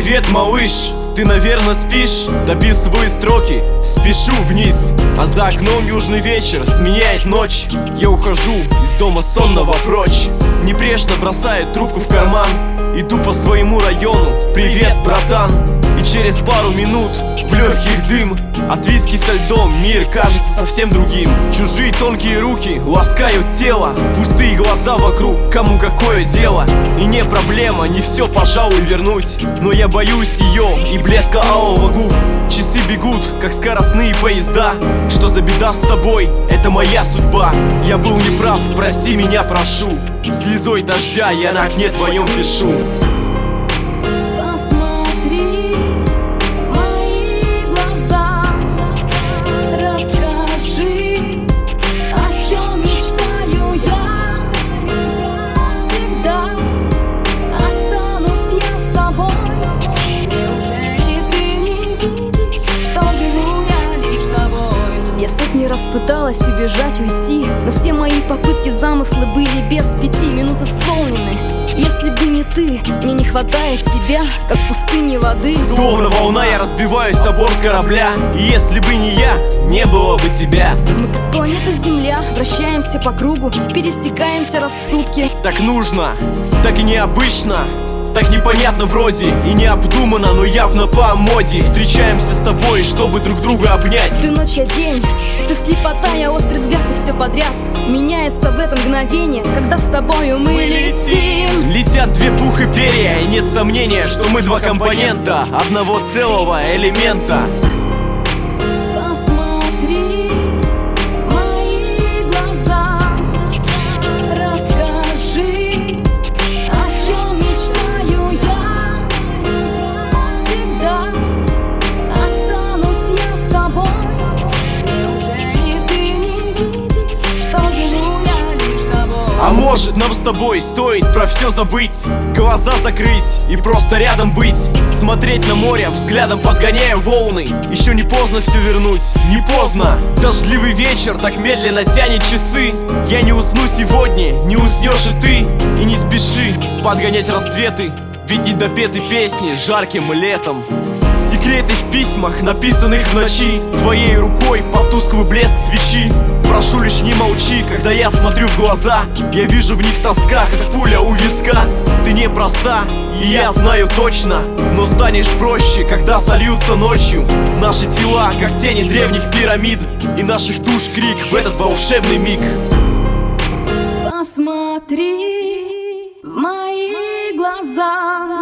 Привет, малыш, ты, наверное, спишь? Дописываю строки, спешу вниз. А за окном южный вечер сменяет ночь. Я ухожу из дома сонного прочь. Небрежно бросаю трубку в карман. Иду по своему району, привет, братан. И через пару минут в легких дым. От виски со льдом мир кажется совсем другим. Чужие тонкие руки ласкают тело. Пустые глаза вокруг, кому какое дело. И не проблема, не все, пожалуй, вернуть. Но я боюсь ее и блеска алого губ. Часы бегут, как скоростные поезда. Что за беда с тобой? Это моя судьба. Я был неправ, прости меня, прошу. Слезой дождя я на окне твоем пишу. Не раз пыталась убежать, уйти, но все мои попытки, замыслы были без 5 минут исполнены. Если бы не ты, мне не хватает тебя, как в пустыне воды. Словно волна я разбиваюсь о борт корабля. И если бы не я, не было бы тебя. Мы как планета Земля, вращаемся по кругу, пересекаемся раз в сутки. Так нужно, так и необычно. Так непонятно вроде и необдуманно, но явно по моде. Встречаемся с тобой, чтобы друг друга обнять. Ты ночь, я день, ты слепота, я острый взгляд, и все подряд меняется в это мгновение, когда с тобою мы летим. Летят две пух и перья, и нет сомнения, что мы два компонента одного целого элемента. А может, нам с тобой стоит про все забыть, глаза закрыть и просто рядом быть. Смотреть на море, взглядом подгоняя волны. Еще не поздно все вернуть, не поздно. Дождливый вечер так медленно тянет часы. Я не усну сегодня, не уснешь и ты. И не спеши подгонять рассветы, ведь недопеты песни жарким летом. Секреты в письмах, написанных в ночи. Твоей рукой под тусклый блеск свечи. Прошу лишь не молчи, когда я смотрю в глаза. Я вижу в них тоска, как пуля у виска. Ты непроста, и я знаю точно. Но станешь проще, когда сольются ночью наши тела, как тени древних пирамид. И наших душ крик в этот волшебный миг. Посмотри в мои глаза.